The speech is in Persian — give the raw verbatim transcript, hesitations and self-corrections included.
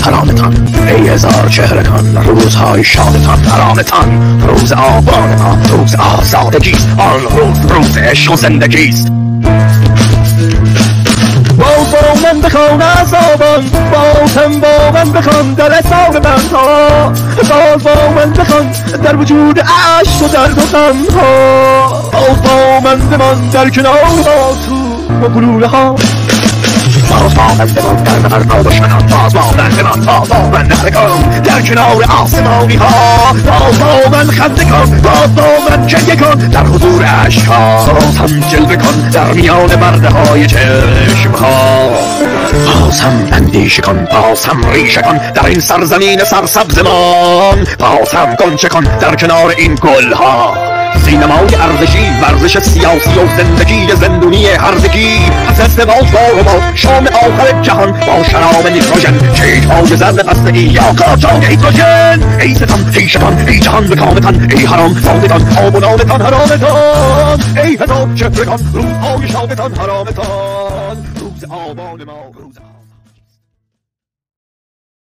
حرامتان ای هزار چهرتان روزهای شادتان حرامتان روز آباد ما روز آزادگیست آن روز روز عشق و زندگیست باز با من بخوان از آبان بازم با من بخوان در اثار من ها باز با من بخوان در وجود عشق و درد و غم ها باز با من بمان در کنار با تو و گلوله ها باز با من بمان در مرد دشمنان باز با من بمان باز با من نخره کن در کنار آسمانی ها باز با من خنده کن باز با من جنگه کن در حضور عشق ها باز هم جلوه کن در میان برده های چشم ها باز هم اندیشه کن باز هم ریشه کن در این سرزمین سرسبزمان باز هم گنچه کن در کنار این گل ها سینمای ارزشی ورزش سیاسی و زندگی زندونی هرزگی پس ازدواج با ربات شام آخر جهان با شراب نیتروژن چیت های زرد قصدگی یا قاچاق هیدروژن ای ستم ای شتان ای جهان به کامتان ای حرام زادتان آب و نامتان حرامتان ای هزار چهرگان روزهای شادتان حرامتان روز آبان ما روز